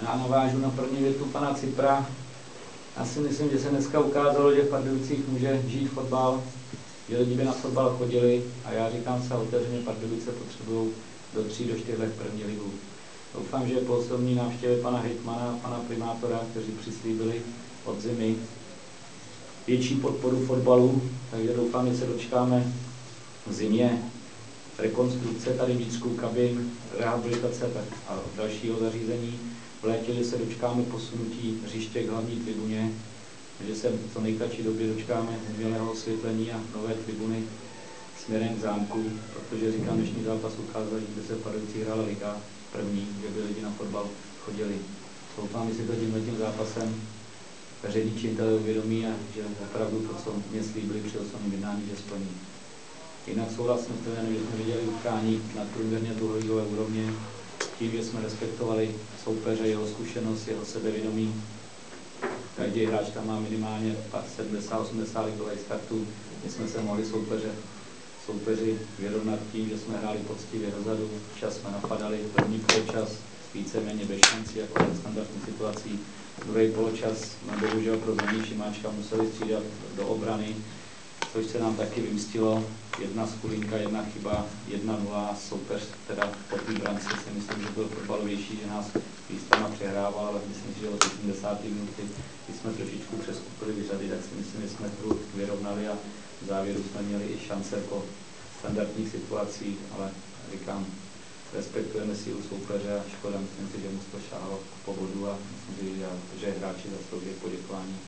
Já navážu na první větu pana Cipra. Já si myslím, že se dneska ukázalo, že v Pardubicích může žít fotbal, že lidi by na fotbal chodili a já říkám se otevřeně, Pardubice potřebují do 3 do 4 let první ligu. Doufám, že po osobní návštěvě pana hejtmana a pana primátora, kteří přislíbili od zimy větší podporu fotbalu, takže doufám, že se dočkáme v zimě rekonstrukce tady vnitřku kabin, rehabilitace a dalšího zařízení. V létě, že se dočkáme posunutí hřiště k hlavní tribuně, že se v co nejkratší době dočkáme umělého osvětlení a nové tribuny směrem k zámku, protože říkám, dnešní zápas ukázal, že by se v Pardubicích hrála liga první, že by lidi na fotbal chodili. Doufám, že si to tímhletím zápasem veřejní činitelé uvědomí a že opravdu to, co mě slíbili při osobním jednání, že splní. Jinak souhlasím s tím, že jsme viděli utkání na průměrně druholigové úrovně, tím, že jsme respektovali soupeře, jeho zkušenost, jeho sebevědomí. Každý hráč tam má minimálně 70-80 ligových startů. My jsme se mohli soupeři vyrovnat tím, že jsme hráli poctivě dozadu, včas jsme napadali, první poločas víceméně bez šancí, jako ve standardních situací. Druhý poločas jsme bohužel pro zranění Šimáčka museli střídat do obrany, což se nám taky vymstilo. Jedna skulinka, jedna chyba, 1-0 a soupeř teda po té brance si myslím, že byl fotbalovější, že nás místama přehrával, ale myslím si, že od 80. minuty, když jsme trošičku přeskupili vyřady, tak si myslím, že jsme hru vyrovnali a v závěru jsme měli i šance po standardních situacích, ale říkám, respektujeme sílu soupeře a škoda, myslím si, že mu to šáhlo po bodu a myslím si, že hráči zaslouží poděkování.